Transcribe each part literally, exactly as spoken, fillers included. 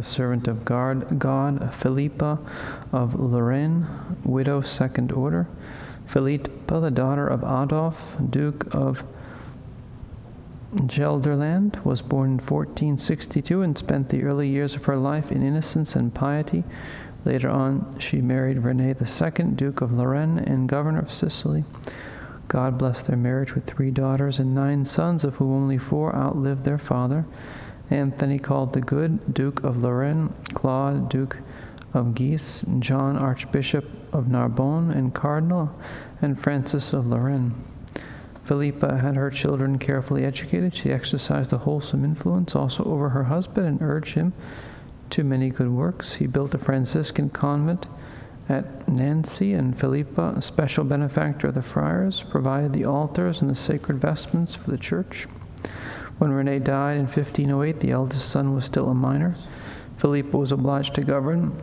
servant of God, God, Philippa of Lorraine, widow second order. Philippa, the daughter of Adolf, Duke of Gelderland, was born in fourteen sixty-two and spent the early years of her life in innocence and piety. Later on, she married René the Second, Duke of Lorraine and Governor of Sicily. God blessed their marriage with three daughters and nine sons, of whom only four outlived their father. Anthony, called the Good, Duke of Lorraine, Claude, Duke of Guise, John, Archbishop of Narbonne and Cardinal, and Francis of Lorraine. Philippa had her children carefully educated. She exercised a wholesome influence also over her husband and urged him to many good works. He built a Franciscan convent at Nancy, and Philippa, a special benefactor of the friars, provided the altars and the sacred vestments for the church. When René died in fifteen oh eight, the eldest son was still a minor. Philippa was obliged to govern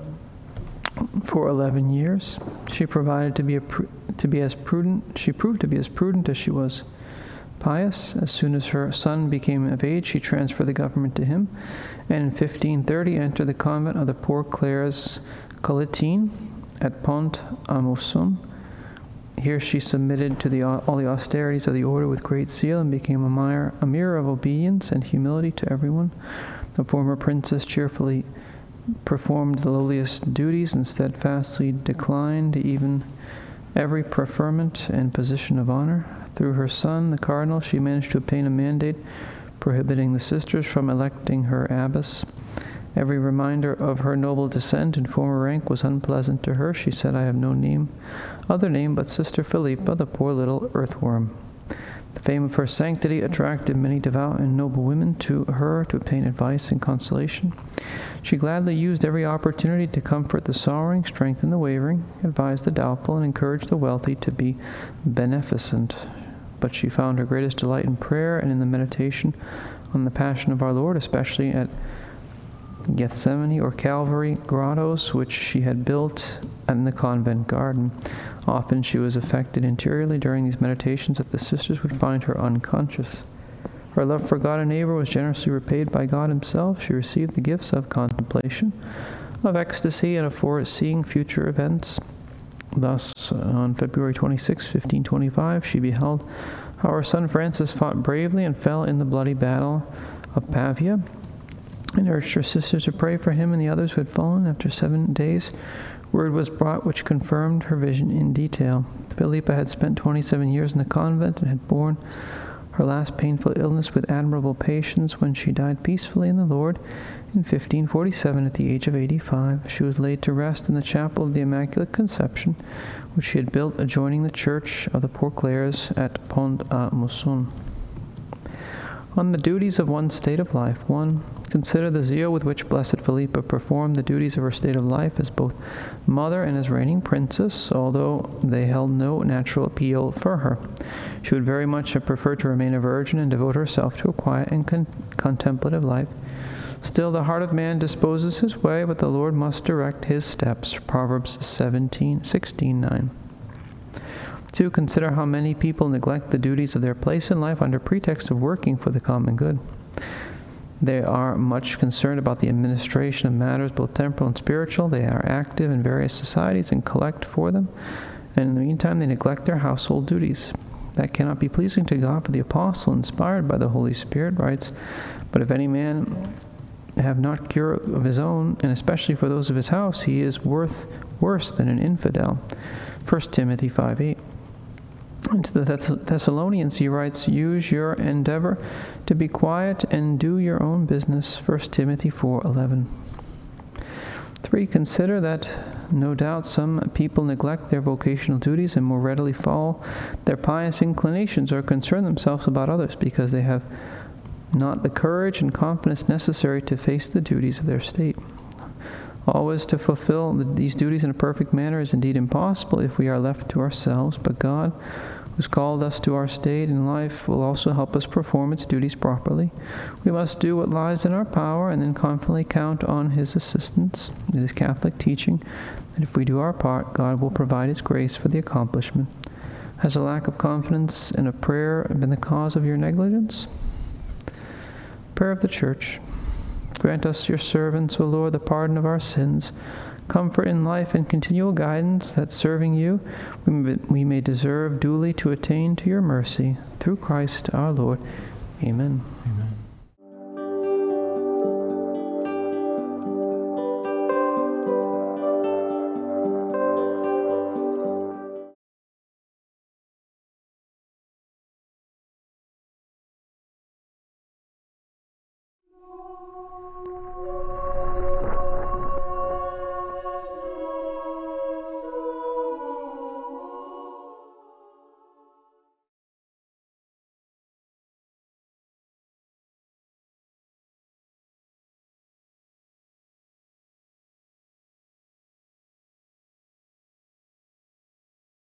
for eleven years. She provided to be a to be as prudent. She proved to be as prudent as she was pious. As soon as her son became of age, she transferred the government to him, and in fifteen thirty entered the convent of the Poor Clares Collatine at Pont-à-Mousson. Here she submitted to the, all the austerities of the order with great zeal and became a mirror, a mirror of obedience and humility to everyone. The former princess cheerfully performed the lowliest duties and steadfastly declined even every preferment and position of honor. Through her son, the cardinal, she managed to obtain a mandate prohibiting the sisters from electing her abbess. Every reminder of her noble descent and former rank was unpleasant to her. She said, "I have no name, other name but Sister Philippa, the poor little earthworm." The fame of her sanctity attracted many devout and noble women to her to obtain advice and consolation. She gladly used every opportunity to comfort the sorrowing, strengthen the wavering, advise the doubtful, and encourage the wealthy to be beneficent. But she found her greatest delight in prayer and in the meditation on the Passion of our Lord, especially at Gethsemane or Calvary grottos, which she had built in the convent garden. Often she was affected interiorly during these meditations that the sisters would find her unconscious. Her love for God and neighbor was generously repaid by God himself. She received the gifts of contemplation, of ecstasy, and of foreseeing future events. Thus, on February twenty-sixth, fifteen twenty-five, she beheld how her son Francis fought bravely and fell in the bloody battle of Pavia, and urged her sisters to pray for him and the others who had fallen. After seven days, word was brought which confirmed her vision in detail. Philippa had spent twenty-seven years in the convent and had borne her last painful illness with admirable patience. When she died peacefully in the Lord in fifteen forty-seven at the age of eighty-five, she was laid to rest in the chapel of the Immaculate Conception, which she had built adjoining the church of the Poor Clares at Pont-à-Mousson. On the duties of one's state of life. One, consider the zeal with which Blessed Philippa performed the duties of her state of life as both mother and as reigning princess, although they held no natural appeal for her. She would very much have preferred to remain a virgin and devote herself to a quiet and con- contemplative life. Still, the heart of man disposes his way, but the Lord must direct his steps. Proverbs seventeen, sixteen, nine. Two, consider how many people neglect the duties of their place in life under pretext of working for the common good. They are much concerned about the administration of matters both temporal and spiritual. They are active in various societies and collect for them, and in the meantime they neglect their household duties. That cannot be pleasing to God, for the apostle, inspired by the Holy Spirit, writes, "But if any man have not cure of his own, and especially for those of his house, he is worth worse than an infidel." First Timothy five eight. And to the Thess- Thessalonians he writes, "Use your endeavor to be quiet and do your own business." First Timothy four eleven. Three, consider that no doubt some people neglect their vocational duties and more readily follow their pious inclinations or concern themselves about others because they have not the courage and confidence necessary to face the duties of their state. Always to fulfill the, these duties in a perfect manner is indeed impossible if we are left to ourselves, but God, who's called us to our state in life, will also help us perform its duties properly. We must do what lies in our power and then confidently count on his assistance. It is Catholic teaching that if we do our part, God will provide his grace for the accomplishment. Has a lack of confidence in a prayer been the cause of your negligence? Prayer of the Church. grant us, your servants, O Lord, the pardon of our sins, comfort in life and continual guidance, that serving you, we may, we may deserve duly to attain to your mercy. Through Christ our Lord. Amen. Amen.